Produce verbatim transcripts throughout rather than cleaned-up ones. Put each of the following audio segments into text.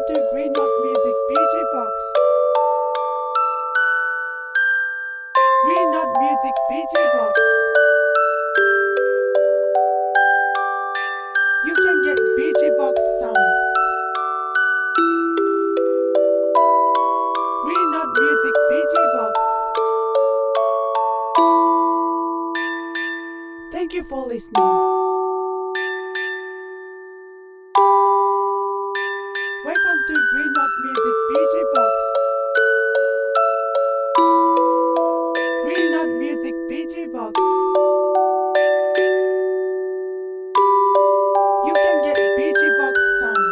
to Green Note Music B G Box. Green Note Music B G Box. You can get B G Box sound. Green Note Music B G Box. Thank you for listening. Welcome to Green Note Music B G Box. Green Note Music B G Box. You can get B G Box sound.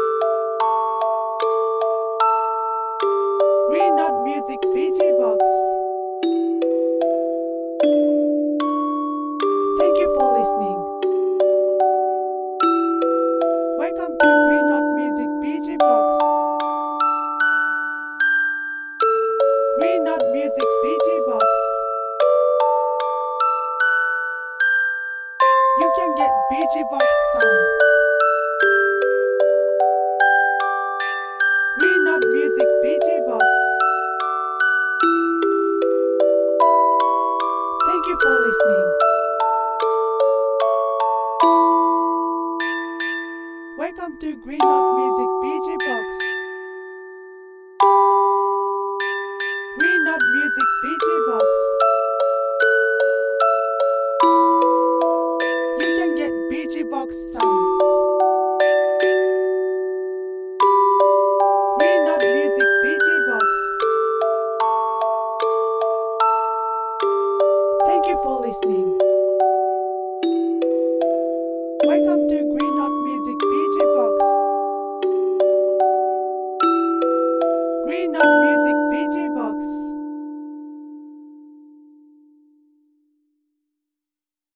Green Note Music B G Box. Thank you for listening. Welcome to Green Note Music B G Box. Green Note Music B G Box. You can get B G Box sound. Green Note Music B G Box. Thank you for listening. Welcome to Green Note Music B G Box. Green Note Music B G Box. You can get B G Box sound. Green Note Music B G Box. Thank you for listening. Welcome to Green Note Music B G Box. Green Note Music B G Box.